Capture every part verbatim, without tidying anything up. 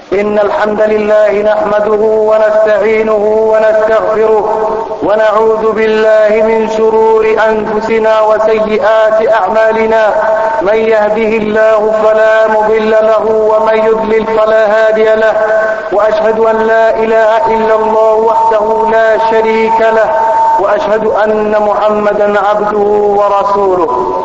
إن الحمد لله نحمده ونستعينه ونستغفره ونعوذ بالله من شرور أنفسنا وسيئات أعمالنا. من يهده الله فلا مضل له ومن يضلل فلا هادي له، وأشهد أن لا إله إلا الله وحده لا شريك له، وأشهد أن محمدا عبده ورسوله.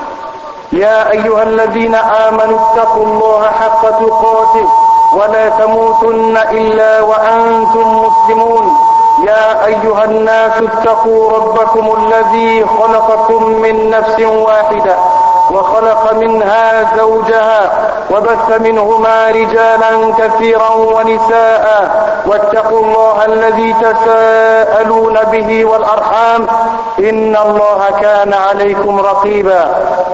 يا أيها الذين آمنوا اتقوا الله حق تقاته ولا تموتن إلا وأنتم مسلمون. يا أيها الناس اتقوا ربكم الذي خلقكم من نفس واحدة وخلق منها زوجها وبث منهما رجالا كثيرا ونساء، واتقوا الله الذي تساءلون به والأرحام إن الله كان عليكم رقيبا.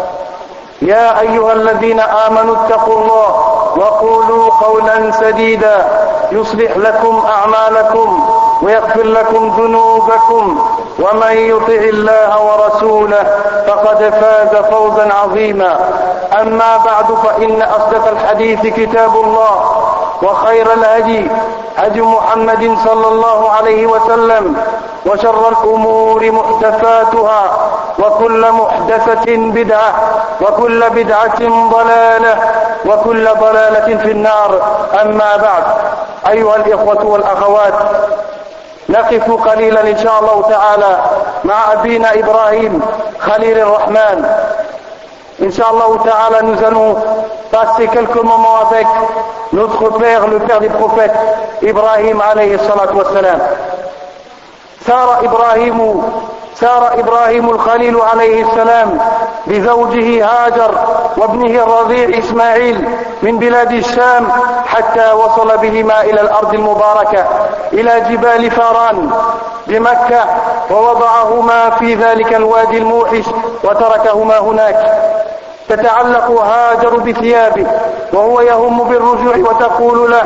يا أيها الذين آمنوا اتقوا الله وقولوا قولا سديدا يصلح لكم أعمالكم ويغفر لكم ذنوبكم، ومن يطع الله ورسوله فقد فاز فوزا عظيما. أما بعد، فإن أصدق الحديث كتاب الله، وخير الهدي هدي محمد صلى الله عليه وسلم، وشر الأمور محدثاتها، وكل محدثة بدعة، وكل بدعة ضلالة، وكل ضلالة في النار. أما بعد، أيها الإخوة والأخوات، نقف قليلا إن شاء الله تعالى مع أبينا إبراهيم خليل الرحمن. Inch'Allah Ta'ala, nous allons passer quelques moments avec notre père, le père des prophètes, Ibrahim alayhi salatu wassalam. سار إبراهيم سار إبراهيم الخليل عليه السلام بزوجه هاجر وابنه الرضيع إسماعيل من بلاد الشام حتى وصل بهما إلى الأرض المباركة، إلى جبال فاران بمكة، ووضعهما في ذلك الوادي الموحش وتركهما هناك. تتعلق هاجر بثيابه وهو يهم بالرجوع وتقول له: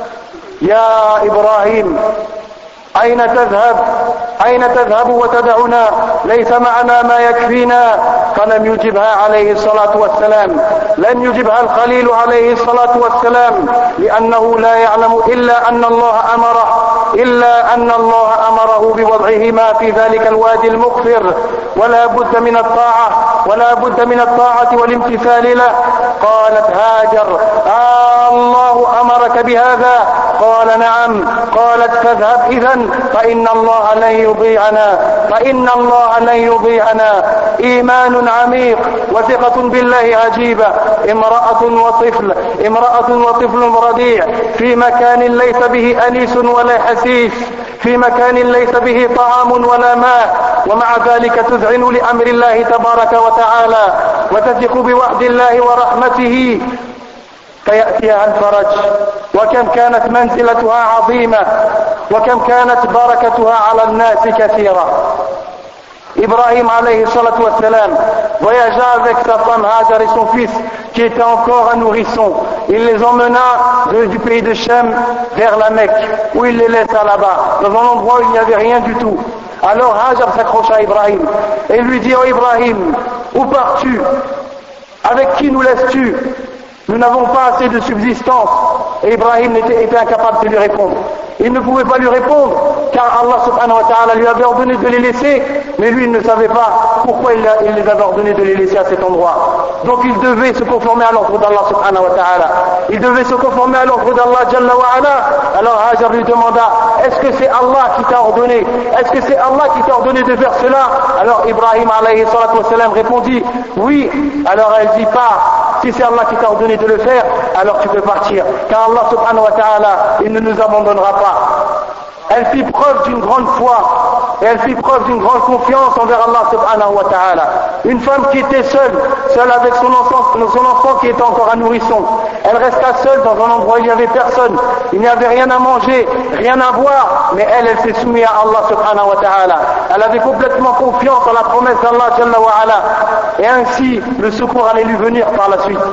يا إبراهيم، أين تذهب؟ أين تذهب وتدعنا؟ ليس معنا ما يكفينا. فلم يجبها عليه الصلاة والسلام، لم يجبها الخليل عليه الصلاة والسلام، لأنه لا يعلم إلا أن الله أمره إلا أن الله أمره بوضعهما في ذلك الوادي المقفر، ولا بد من الطاعة ولا بد من الطاعة والامتثال له. قالت هاجر: آه الله أمرك بهذا؟ قال: نعم. قالت: فاذهب إذن، فإن الله لن يضيعنا فإن الله لن يضيعنا. إيمان عميق وثقة بالله عجيبة. امرأة وطفل امرأة وطفل رضيع في مكان ليس به أنيس ولا حسيس، في مكان ليس به طعام ولا ماء، ومع ذلك تذعن لأمر الله تبارك وتعالى وتثق بوعد الله ورحمته فيأتيها الفرج. وكم كانت منزلتها عظيمة، وكم كانت بركتها على الناس كثيرة. Ibrahim alayhi salatu wassalam voyagea avec sa femme Hajar et son fils qui était encore un nourrisson. Il les emmena de, du pays de Shem vers la Mecque, où il les laissa là-bas, dans un endroit où il n'y avait rien du tout. Alors Hajar s'accrocha à Ibrahim et lui dit: oh Ibrahim, où pars-tu? Avec qui nous laisses-tu? Nous n'avons pas assez de subsistance. Et Ibrahim était, était incapable de lui répondre. Il ne pouvait pas lui répondre, car Allah subhanahu wa ta'ala lui avait ordonné de les laisser, mais lui il ne savait pas pourquoi il, a, il les avait ordonné de les laisser à cet endroit. Donc il devait se conformer à l'ordre d'Allah subhanahu wa ta'ala. Il devait se conformer à l'ordre d'Allah jalla wa ala. Alors Hajar lui demanda: est-ce que c'est Allah qui t'a ordonné? Est-ce que c'est Allah qui t'a ordonné de faire cela? Alors Ibrahim alayhi salatu wa salam répondit: oui. Alors elle dit: pas. Si c'est Allah qui t'a ordonné de le faire, alors tu peux partir, car Allah subhanahu wa ta'ala, il ne nous abandonnera pas. Elle fit preuve d'une grande foi et elle fit preuve d'une grande confiance envers Allah subhanahu wa ta'ala. Une femme qui était seule, seule avec son enfant, son enfant qui était encore un nourrisson. Elle resta seule dans un endroit où il n'y avait personne, il n'y avait rien à manger, rien à boire, mais elle, elle s'est soumise à Allah subhanahu wa ta'ala. Elle avait complètement confiance en la promesse d'Allah jalla wa ala, et ainsi le secours allait lui venir par la suite.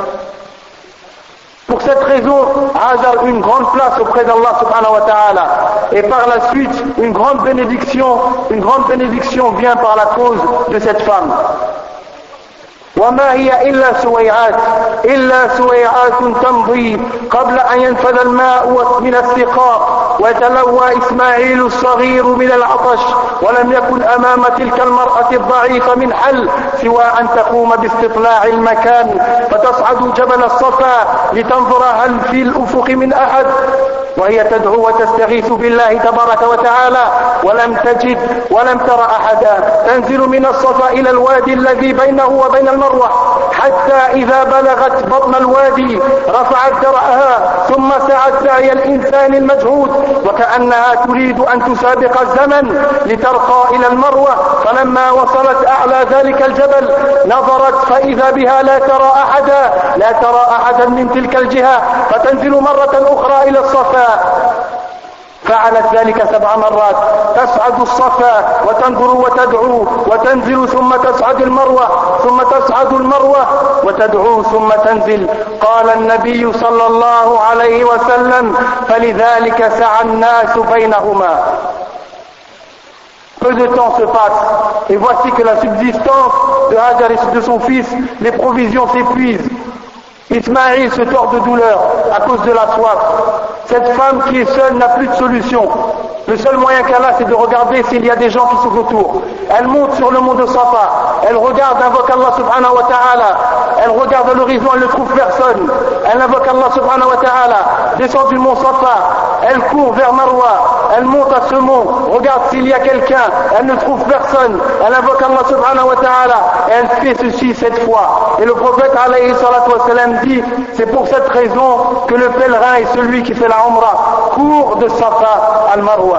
Pour cette raison, Hajar eut une grande place auprès d'Allah subhanahu wa ta'ala. Et par la suite, une grande bénédiction, une grande bénédiction vient par la cause de cette femme. وما هي إلا سويعات إلا سويعات تمضي قبل أن ينفذ الماء من السقاء ويتلوى إسماعيل الصغير من العطش، ولم يكن أمام تلك المرأة الضعيفة من حل سوى أن تقوم باستطلاع المكان فتصعد جبل الصفا لتنظر هل في الأفق من أحد، وهي تدعو وتستغيث بالله تبارك وتعالى ولم تجد ولم تر أحدا. تنزل من الصفا إلى الوادي الذي بينه وبين المروة، حتى إذا بلغت بطن الوادي رفعت درعها ثم سعت سعي الإنسان المجهود وكأنها تريد أن تسابق الزمن لترقى إلى المروة. فلما وصلت أعلى ذلك الجبل نظرت فإذا بها لا ترى أحدا لا ترى أحدا من تلك الجهة، فتنزل مرة أخرى إلى الصفا. فعلت ذلك سبع مرات، تصعد الصفا وتنظر وتدعو وتنزل ثم تصعد المروة ثم تصعد المروة وتدعو ثم تنزل. قال النبي صلى الله عليه وسلم: فلذلك سعى الناس بينهما. Peu de temps se passe et voici que la subsistance de Hajar et de son fils, les provisions s'épuisent. Ismaïl se tord de douleur à cause de la soif. Cette femme qui est seule n'a plus de solution. Le seul moyen qu'elle a, c'est de regarder s'il y a des gens qui sont autour. Elle monte sur le mont de Safa, elle regarde, invoque Allah subhanahu wa ta'ala, elle regarde à l'horizon, elle ne trouve personne. Elle invoque Allah subhanahu wa ta'ala, descend du mont Safa, elle court vers Marwa, elle monte à ce mont, regarde s'il y a quelqu'un, elle ne trouve personne. Elle invoque Allah subhanahu wa ta'ala, et elle fait ceci cette fois. Et le prophète alayhi salatu wa salam dit: c'est pour cette raison que le pèlerin est celui qui fait la Umrah, court de Safa al Marwa.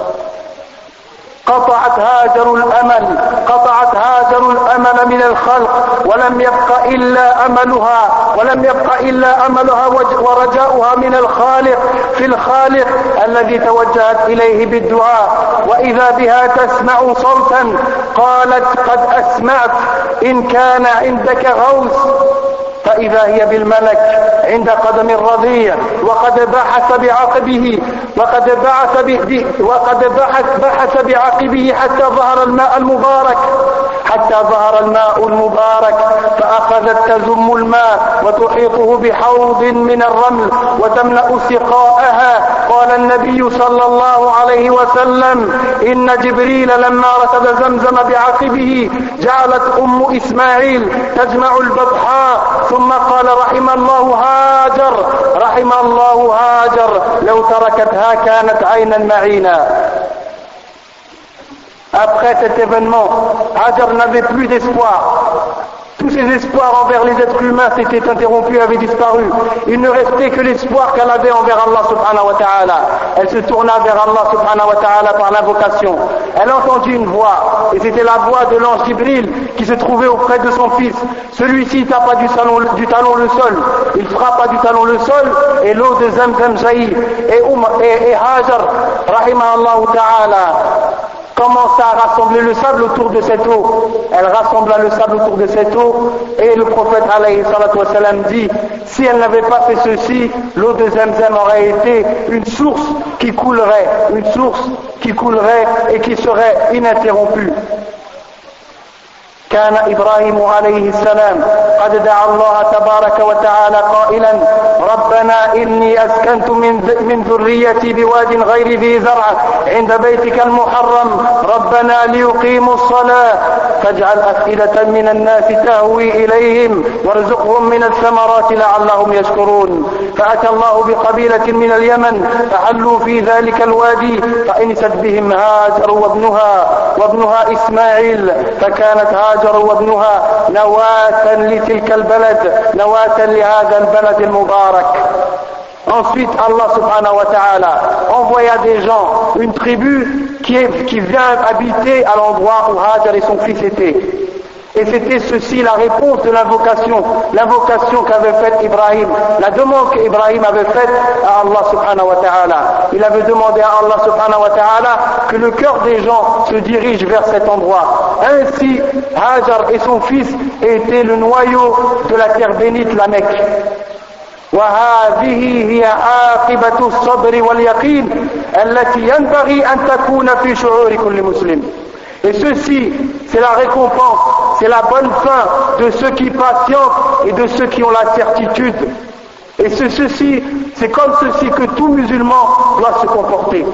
قطعت هاجر الأمل قطعت هاجر الأمل من الخلق ولم يبق إلا أملها ولم يبق إلا أملها ورجاؤها من الخالق في الخالق الذي توجهت إليه بالدعاء. وإذا بها تسمع صوتا قالت: قد أسمعت، إن كان عندك غوث. فإذا هي بالملك عند قدم الرضيع وقد بحث بعقبه وقد بعث به وقد بحث بحث بعقبه حتى ظهر الماء المبارك حتى ظهر الماء المبارك فأخذت تزم الماء وتحيطه بحوض من الرمل وتملأ سقاءها. قال النبي صلى الله عليه وسلم: إن جبريل لما ركض زمزم بعقبه جعلت أم إسماعيل تجمع البطحاء ثم قال: رحم الله هاجر رحم الله هاجر لو تركتها كانت عينا معينا. Après cet événement, Hajar n'avait plus d'espoir. Tous ses espoirs envers les êtres humains s'étaient interrompus, avaient disparu. Il ne restait que l'espoir qu'elle avait envers Allah subhanahu wa ta'ala. Elle se tourna vers Allah subhanahu wa ta'ala par l'invocation. Elle entendit une voix, et c'était la voix de l'ange Jibril qui se trouvait auprès de son fils. Celui-ci tapa du talon, du talon le sol. Il frappa du talon le sol, et l'eau de Zamzam jaillit. Et, um, et, et Hajar, rahimahullah ta'ala, commença à rassembler le sable autour de cette eau. Elle rassembla le sable autour de cette eau et le prophète alayhi salatu wa salam dit: si elle n'avait pas fait ceci, l'eau de Zamzam aurait été une source qui coulerait, une source qui coulerait et qui serait ininterrompue. كان إبراهيم عليه السلام قد دعا الله تبارك وتعالى قائلا: ربنا إني أسكنت من ذريتي بواد غير ذي زرع عند بيتك المحرم ربنا ليقيموا الصلاة فاجعل أفئدة من الناس تهوي إليهم وارزقهم من الثمرات لعلهم يشكرون. فأتى الله بقبيلة من اليمن فحلوا في ذلك الوادي فأنست بهم هاجر وابنها وابنها إسماعيل فكانت هاجر وابنها نواة لتلك البلد نواة لهذا البلد المبارك. Ensuite, Allah subhanahu wa ta'ala envoya des gens, une tribu qui, est, qui vient habiter à l'endroit où Hajar et son fils étaient. Et c'était ceci la réponse de l'invocation, l'invocation qu'avait faite Ibrahim, la demande qu'Ibrahim avait faite à Allah subhanahu wa ta'ala. Il avait demandé à Allah subhanahu wa ta'ala que le cœur des gens se dirige vers cet endroit. Ainsi, Hajar et son fils étaient le noyau de la terre bénite, la Mecque. وهذه هي عاقبة الصبر واليقين التي ينبغي أن تكون في شعور كل مسلم. Et ceci c'est la récompense, c'est la bonne fin de ceux qui patientent et de ceux qui ont la certitude. Et c'est ceci, c'est comme ceci que tout musulman doit se comporter.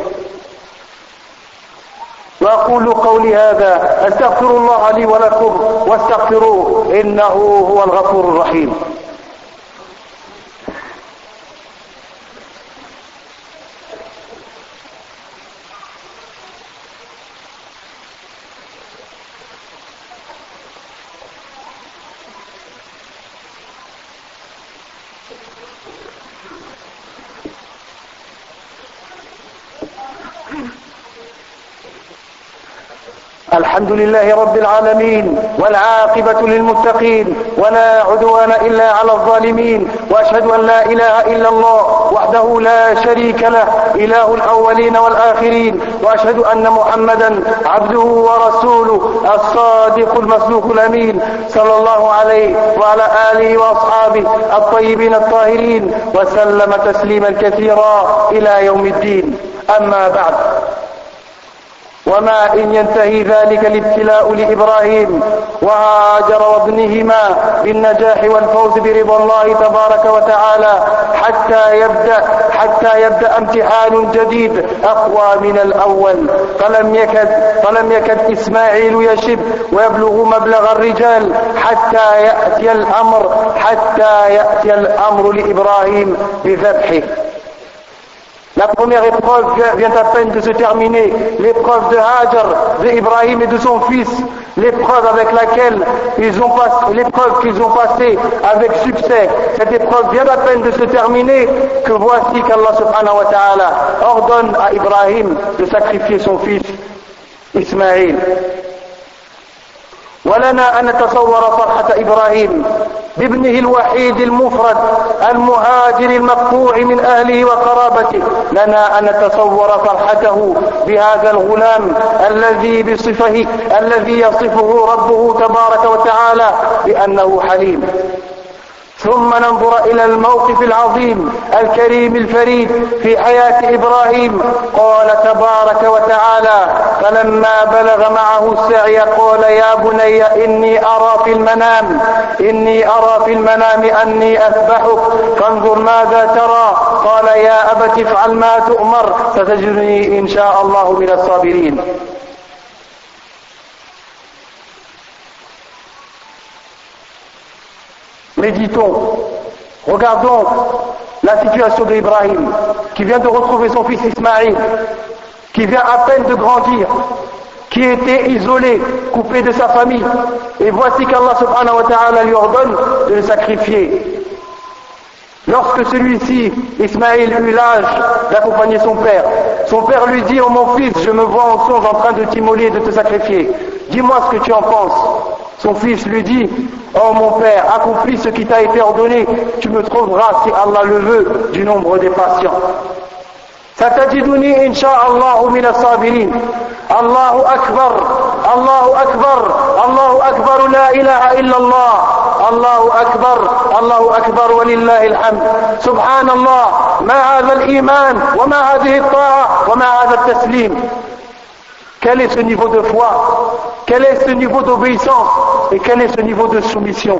وأقول قولي هذا أستغفر الله لي ولكم واستغفروه إنه هو الغفور الرحيم. الحمد لله رب العالمين والعاقبة للمتقين ولا عدوان إلا على الظالمين وأشهد أن لا إله إلا الله وحده لا شريك له إله الأولين والآخرين وأشهد أن محمدا عبده ورسوله الصادق المصدوق الأمين صلى الله عليه وعلى آله وأصحابه الطيبين الطاهرين وسلم تسليما كثيرا إلى يوم الدين. أما بعد، وما إن ينتهي ذلك الابتلاء لإبراهيم وهاجر وابنهما بالنجاح والفوز برضا الله تبارك وتعالى حتى يبدأ حتى يبدأ امتحان جديد أقوى من الأول. فلم يكد فلم يكد إسماعيل يشب ويبلغ مبلغ الرجال حتى يأتي الأمر حتى يأتي الأمر لإبراهيم بذبحه. La première épreuve vient à peine de se terminer, l'épreuve de Hajar, de Ibrahim et de son fils, l'épreuve avec laquelle ils ont passé, l'épreuve qu'ils ont passée avec succès. Cette épreuve vient à peine de se terminer que voici qu'Allah subhanahu wa ta'ala ordonne à Ibrahim de sacrifier son fils Ismaïl. ولنا أن نتصور فرحة إبراهيم بابنه الوحيد المفرد المهاجر المقطوع من أهله وقرابته. لنا أن نتصور فرحته بهذا الغلام الذي بصفه الذي يصفه ربه تبارك وتعالى بأنه حليم. ثم ننظر إلى الموقف العظيم الكريم الفريد في حياة إبراهيم. قال تبارك وتعالى: فلما بلغ معه السعي قال يا بني إني أرى في المنام إني أرى في المنام أني أذبحك فانظر ماذا ترى قال يا أبت افعل ما تؤمر ستجدني إن شاء الله من الصابرين. Méditons, regardons la situation d'Ibrahim, qui vient de retrouver son fils Ismaïl, qui vient à peine de grandir, qui était isolé, coupé de sa famille. Et voici qu'Allah subhanahu wa ta'ala lui ordonne de le sacrifier. Lorsque celui-ci, Ismaïl, eut l'âge d'accompagner son père, son père lui dit: « Oh mon fils, je me vois en songe en train de t'immoler et de te sacrifier. Dis-moi ce que tu en penses. » Son fils lui dit: « Oh mon père, accomplis ce qui t'a été ordonné, tu me trouveras, si Allah le veut, du nombre des patients. » ستجدني إن شاء الله من الصابرين. الله أكبر الله أكبر الله أكبر لا إله إلا الله الله أكبر الله أكبر ولله الحمد. سبحان الله، ما هذا الإيمان وما هذه الطاعة وما هذا التسليم. Quel est ce niveau de foi? Quel est ce niveau d'obéissance? Et quel est ce niveau de soumission?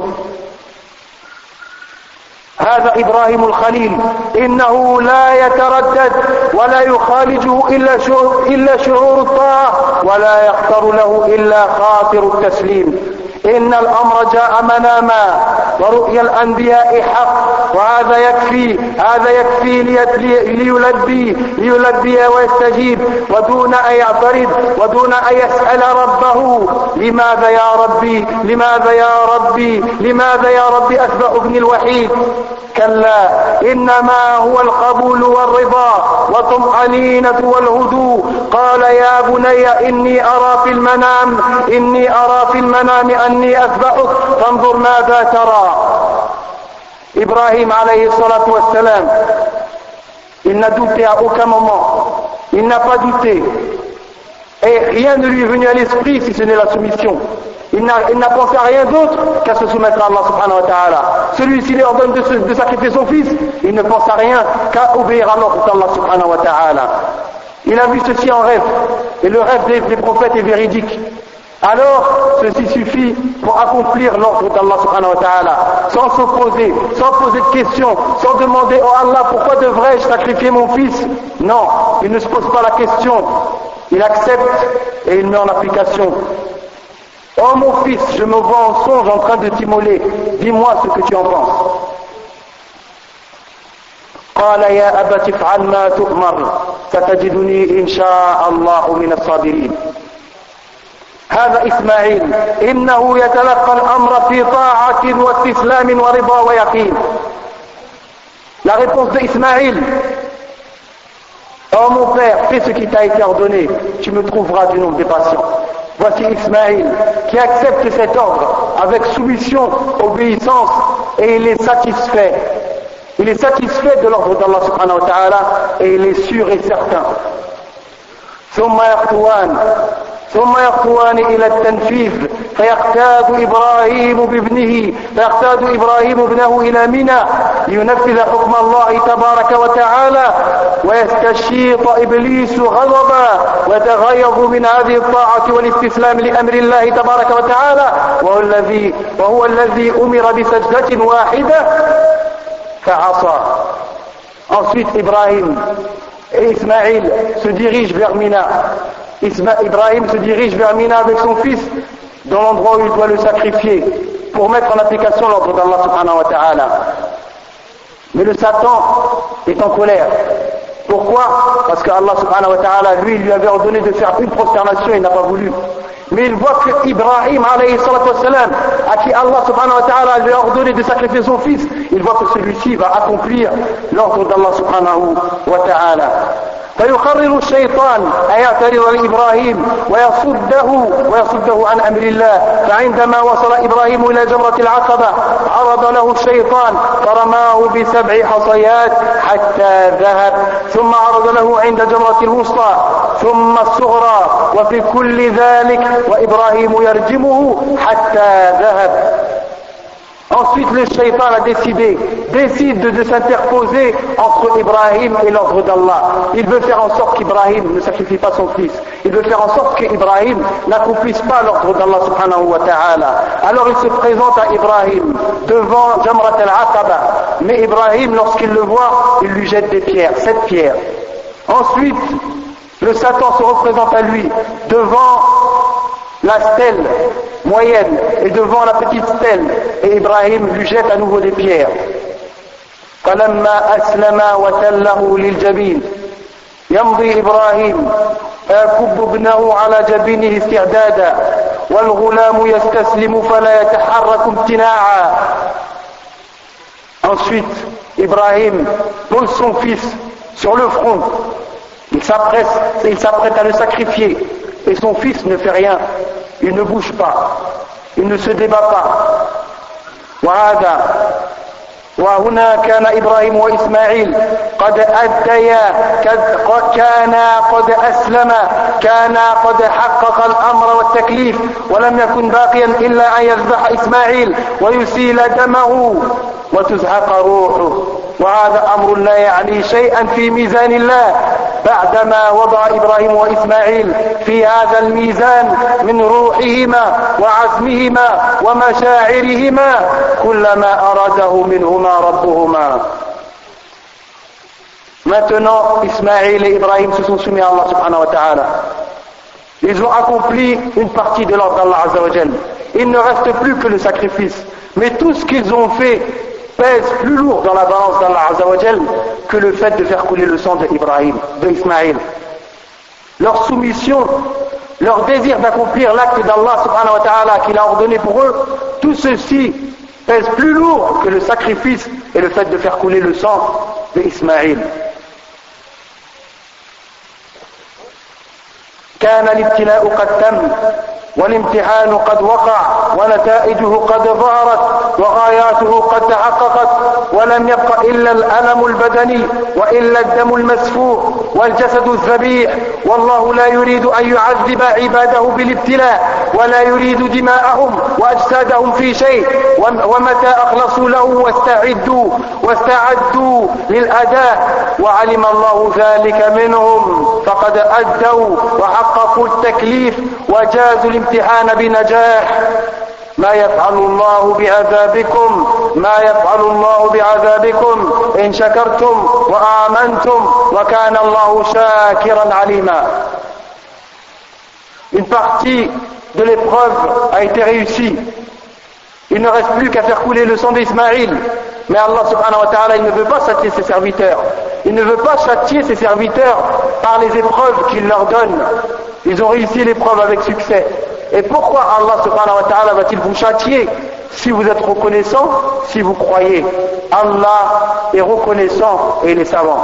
هذا إبراهيم الخليل، إنه لا يتردد ولا يخالجه إلا شعور, إلا شعور الطاعة ولا يخطر له إلا خاطر التسليم. إن الأمر جاء مناما ورؤيا الأنبياء حق، وهذا يكفي هذا يكفي ليلبي ليلبي ويستجيب ودون أن يعترض ودون أن يسأل ربه: لماذا يا ربي لماذا يا ربي لماذا يا ربي أتبع ابني الوحيد؟ كلا، إنما هو القبول والرضا والطمأنينة والهدوء. قال يا بني إني أرى في المنام إني أرى في المنام أني أذبحك فانظر ماذا ترى. Ibrahim alayhi salatu wassalam, il n'a douté à aucun moment, il n'a pas douté, et rien ne lui est venu à l'esprit si ce n'est la soumission. Il n'a, il n'a pensé à rien d'autre qu'à se soumettre à Allah subhanahu wa ta'ala. Celui-ci lui ordonne de, de sacrifier son fils, il ne pense à rien qu'à obéir à l'ordre d'Allah subhanahu wa ta'ala. Il a vu ceci en rêve, et le rêve des, des prophètes est véridique. alors ceci suffit pour accomplir l'ordre d'Allah subhanahu wa ta'ala, sans s'opposer, sans poser de questions, sans demander oh Allah pourquoi devrais-je sacrifier mon fils. Non, il ne se pose pas la question, il accepte et il met en application. Oh mon fils, je me vois en songe en train de t'immoler, dis-moi ce que tu en penses. قال يا أبت افعل ما تؤمر ستجدني إن شاء الله من الصابرين. هذا إسماعيل إنه يتلقى الأمر في طاعة واستسلام ورضا ويقين. La réponse d'Ismaïl: oh mon père, fais ce qui t'a été ordonné, tu me trouveras du nombre des patients. Voici Ismaïl qui accepte cet ordre avec soumission, obéissance, et il est satisfait. Il est satisfait de l'ordre d'Allah subhanahu wa ta'ala et il est sûr et certain. ثم يخطوان ثم يخطوان إلى التنفيذ فيقتاد إبراهيم بابنه فيقتاد إبراهيم ابنه إلى منى لينفذ حكم الله تبارك وتعالى ويستشيط إبليس غضبا ويتغيظ من هذه الطاعة والاستسلام لأمر الله تبارك وتعالى وهو الذي وهو الذي أمر بسجدة واحدة فعصى. Ensuite Ibrahim et Ismaïl se dirigent vers Mina. Isma- Ibrahim se dirige vers Mina avec son fils dans l'endroit où il doit le sacrifier pour mettre en application l'ordre d'Allah subhanahu wa ta'ala. Mais le Satan est en colère. Pourquoi? Parce qu'Allah subhanahu wa ta'ala, lui, lui avait ordonné de faire une prosternation et il n'a pas voulu. Mais il voit que Ibrahim alayhi salatu wassalam, à qui Allah subhanahu wa ta'ala lui a ordonné de sacrifier son fils, il voit que celui-ci va accomplir l'ordre d'Allah subhanahu wa ta'ala. فيقرر الشيطان أن يعترض لإبراهيم ويصده ويصده عن أمر الله. فعندما وصل إبراهيم إلى جمرة العقبة عرض له الشيطان فرماه بسبع حصيات حتى ذهب ثم عرض له عند جمرة الوسطى ثم الصغرى وفي كل ذلك وإبراهيم يرجمه حتى ذهب. Ensuite, le shaitan a décidé, décide de, de s'interposer entre Ibrahim et l'ordre d'Allah. Il veut faire en sorte qu'Ibrahim ne sacrifie pas son fils. Il veut faire en sorte qu'Ibrahim n'accomplisse pas l'ordre d'Allah subhanahu wa ta'ala. Alors il se présente à Ibrahim devant Jamrat al-Aqaba. Mais Ibrahim, lorsqu'il le voit, il lui jette des pierres, sept pierres. Ensuite, le Satan se représente à lui devant la stèle moyenne et devant la petite stèle, et Ibrahim lui jette à nouveau des pierres. فلما أسلم وتله للجبين يمضي إبراهيم فيكب ابنه على جبينه استعدادا والغلام يستسلم فلا يتحرك امتناعا. Ensuite, Ibrahim pose son fils sur le front. Il s'apprête, il s'apprête à le sacrifier. Et son fils ne fait rien, il ne bouge pas, il ne se débat pas. وهذا وهنا كان إبراهيم وإسماعيل قد أديا كانا قد أسلما كانا قد حقق الأمر والتكليف ولم يكن باقيا إلا أن يذبح إسماعيل ويسيل دمه وتزهق روحه. وهذا أمر لا يعني شيئا في ميزان الله بعدما وضع إبراهيم وإسماعيل في هذا الميزان من روحهما وعزمهما ومشاعرهما كل ما أراده منهما ربهما. Maintenant, Ismaïl et Ibrahim se sont soumis à Allah subhanahu wa ta'ala. Ils ont accompli une partie de l'ordre d'Allah azza wa jalla. Il ne reste plus que le sacrifice. Mais tout ce qu'ils ont fait pèse plus lourd dans la balance d'Allah azza wa jalla que le fait de faire couler le sang d'Ibrahim, d'Ismaïl. Leur soumission, leur désir d'accomplir l'acte d'Allah subhanahu wa ta'ala qu'il a ordonné pour eux, tout ceci pèse plus lourd que le sacrifice et le fait de faire couler le sang d'Ismaïl. كان الابتلاء قد تم والامتحان قد وقع ونتائجه قد ظهرت وغاياته قد تحققت ولم يبق إلا الألم البدني وإلا الدم المسفوح والجسد الذبيح. والله لا يريد أن يعذب عباده بالابتلاء ولا يريد دماءهم وأجسادهم في شيء. ومتى أخلصوا له واستعدوا واستعدوا للأداء وعلم الله ذلك منهم فقد أدوا وحققوا التكليف وجازوا الامتحان بنجاح. ما يفعل الله بعذابكم ما يفعل الله بعذابكم إن شكرتم وآمنتم وكان الله شاكرا عليما. Une partie de l'épreuve a été réussie. Il ne reste plus qu'à faire couler le sang d'Ismaïl. Mais Allah subhanahu wa ta'ala, il ne veut pas châtier ses serviteurs. Il ne veut pas châtier ses serviteurs par les épreuves qu'il leur donne. Ils ont réussi l'épreuve avec succès. Et pourquoi Allah subhanahu wa ta'ala va-t-il vous châtier si vous êtes reconnaissant, si vous croyez? Allah est reconnaissant et il est savant.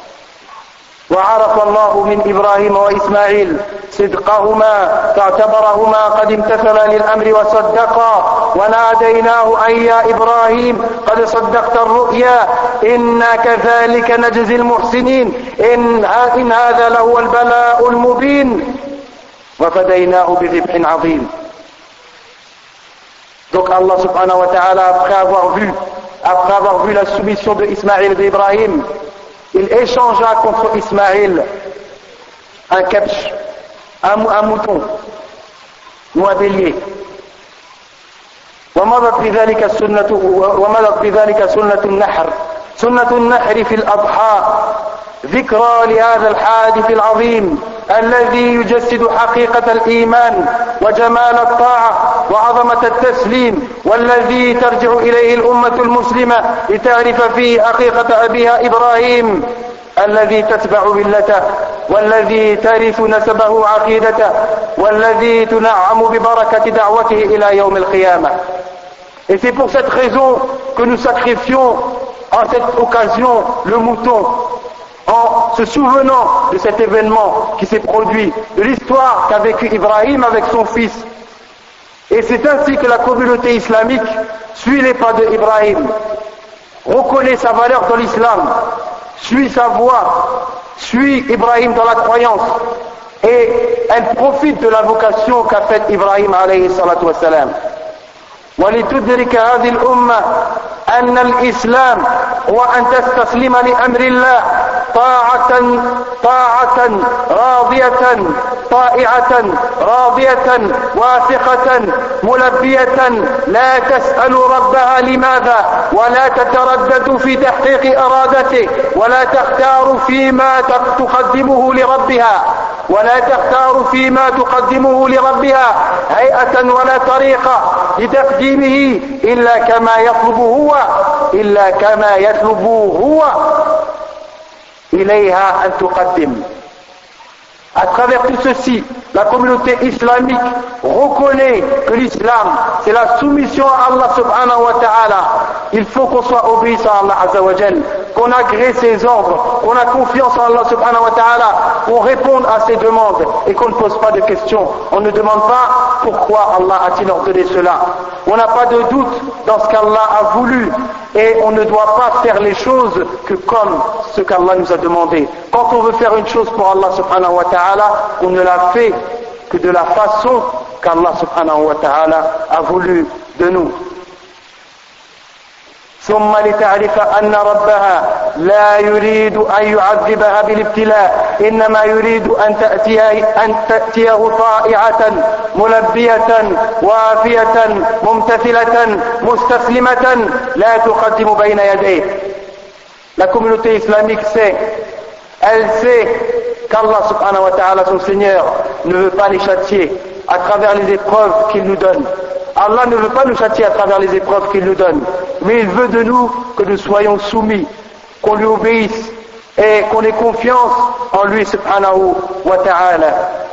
وعرف الله من إبراهيم وإسماعيل صدقهما فاعتبرهما قد امتثلا للأمر وصدقا وناديناه أي يا إبراهيم قد صدقت الرؤيا إنا كذلك نجزي المحسنين إن, إن هذا لهو البلاء المبين وفديناه بذبح عظيم. Donc Allah subhanahu wa ta'ala, après avoir vu après avoir vu la soumission de Ismaïl et d'Ibrahim, il échangea contre Ismaïl un kebsh, un, un mouton ou un bélier. ومضت بذلك السنة ومضت بذلك سنة النحر سنة النحر في الأضحى ذكرى لهذا الحادث العظيم الذي يجسد حقيقة الإيمان وجمال الطاعة وعظمة التسليم والذي ترجع إليه الأمة المسلمة لتعرف فيه حقيقة أبيها إبراهيم الذي تتبع ملته والذي ترث نسبه عقيدته والذي تنعم ببركة دعوته إلى يوم القيامة. Et c'est pour cette raison que nous sacrifions en cette occasion le mouton, en se souvenant de cet événement qui s'est produit, de l'histoire qu'a vécu Ibrahim avec son fils. Et c'est ainsi que la communauté islamique suit les pas d'Ibrahim, reconnaît sa valeur dans l'islam, suit sa voie, suit Ibrahim dans la croyance, et elle profite de la vocation qu'a faite Ibrahim alayhi salatu wassalam. ولتدرك هذه الأمة أن الإسلام هو أن تستسلم لأمر الله طاعة طاعة راضية طائعة راضية واثقة ملبية لا تسأل ربها لماذا ولا تتردد في تحقيق إرادته ولا تختار فيما تقدمه لربها ولا تختار فيما تقدمه لربها هيئة ولا طريقة لتقديمه إلا كما يطلب هو إلا كما يطلب هو إليها أن تقدم. À travers tout ceci, la communauté islamique reconnaît que l'islam, c'est la soumission à Allah subhanahu wa ta'ala. Il faut qu'on soit obéissant à Allah azza wa jal, qu'on agrée ses ordres, qu'on a confiance en Allah subhanahu wa ta'ala, qu'on réponde à ses demandes et qu'on ne pose pas de questions. On ne demande pas pourquoi Allah a-t-il ordonné cela. On n'a pas de doute dans ce qu'Allah a voulu et on ne doit pas faire les choses que comme ce qu'Allah nous a demandé. Quand on veut faire une chose pour Allah subhanahu wa ta'ala, on ne la fait que de la façon qu'Allah subhanahu wa ta'ala a voulu de nous. ثم لتعرف أن ربها لا يريد أن يعذبها بالابتلاء إنما يريد أن تأتيه, أن تأتيه طائعة ملبية وافية ممتثلة مستسلمة لا تقدم بين يديه. La communauté islamique sait, elle sait qu'Allah subhanahu wa ta'ala, son Seigneur, ne veut pas les châtier à travers les épreuves qu'il nous donne. Allah ne veut pas nous châtier à travers les épreuves qu'il nous donne, mais il veut de nous que nous soyons soumis, qu'on lui obéisse et qu'on ait confiance en lui subhanahu wa ta'ala.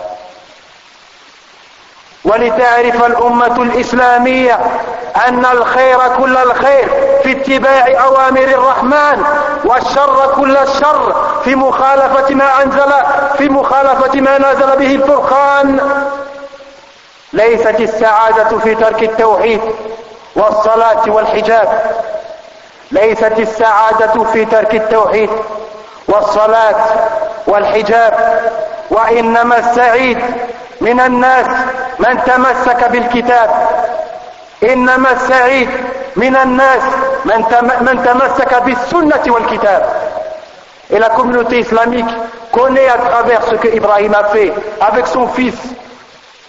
ولتعرف الأمة الإسلامية أن الخير كل الخير في اتباع أوامر الرحمن والشر كل الشر في مخالفة ما أنزل في مخالفة ما نزل به الفرقان. ليست السعادة في ترك التوحيد والصلاة والحجاب ليست السعادة في ترك التوحيد والصلاة والحجاب وإنما السعيد من الناس من تمسك بالكتاب إنما السعيد من الناس من تمسك بالسنة والكتاب. Et la communauté islamique connaît à travers ce que Ibrahim a fait avec son fils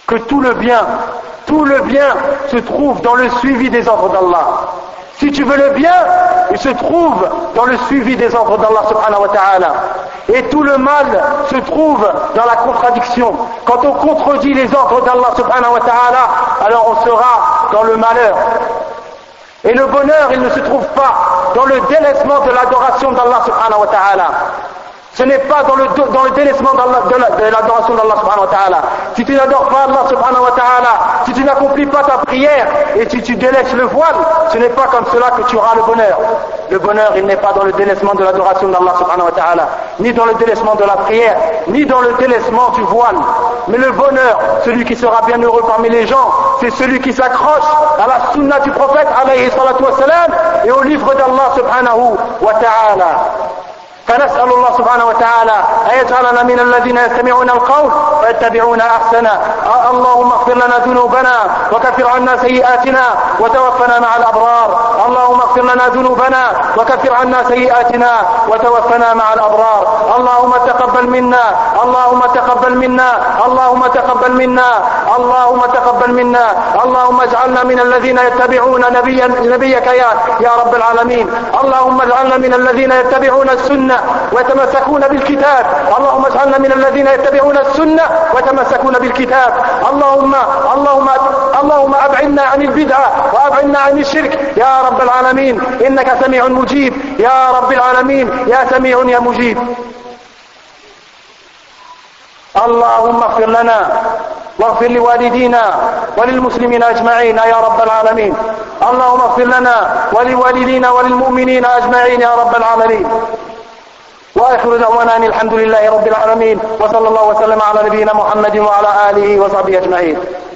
que tout le bien, tout le bien se trouve dans le suivi des ordres d'Allah. Si tu veux le bien, il se trouve dans le suivi des ordres d'Allah subhanahu wa ta'ala. Et tout le mal se trouve dans la contradiction. Quand on contredit les ordres d'Allah subhanahu wa ta'ala, alors on sera dans le malheur. Et le bonheur, il ne se trouve pas dans le délaissement de l'adoration d'Allah subhanahu wa ta'ala. Ce n'est pas dans le, dans le délaissement de l'adoration d'Allah subhanahu wa ta'ala. Si tu n'adores pas Allah subhanahu wa ta'ala, si tu n'accomplis pas ta prière et si tu délaisses le voile, ce n'est pas comme cela que tu auras le bonheur. Le bonheur, il n'est pas dans le délaissement de l'adoration d'Allah subhanahu wa ta'ala, ni dans le délaissement de la prière, ni dans le délaissement du voile. Mais le bonheur, celui qui sera bien heureux parmi les gens, c'est celui qui s'accroche à la sunna du prophète alayhi salatu wa salam et au livre d'Allah subhanahu wa ta'ala. فنسأل الله سبحانه وتعالى أن يجعلنا من الذين يستمعون القول ويتبعون أحسنه. اللهم اغفر لنا ذنوبنا وكفر عنا سيئاتنا وتوفنا مع الأبرار. اللهم اغفر لنا ذنوبنا وكفر عنا سيئاتنا وتوفنا مع الأبرار. اللهم تقبل منا اللهم تقبل منا اللهم تقبل منا اللهم تقبل منا اللهم اجعلنا من الذين يتبعون نبيا نبيك يا يا رب العالمين. اللهم اجعلنا من الذين يتبعون السنة ويتمسكون بالكتاب. اللهم اجعلنا من الذين يتبعون السنة ويتمسكون بالكتاب. اللهم اللهم اللهم أبعدنا عن البدعة وأبعدنا عن الشرك يا رب العالمين، إنك سميع مجيب يا رب العالمين، يا سميع يا مجيب. اللهم اغفر لنا واغفر لوالدينا وللمسلمين أجمعين يا رب العالمين. اللهم اغفر لنا ولوالدينا وللمؤمنين أجمعين يا رب العالمين. وآخر دعوانا الحمد لله رب العالمين، وصلى الله وسلم على نبينا محمد وعلى آله وصحبه أجمعين.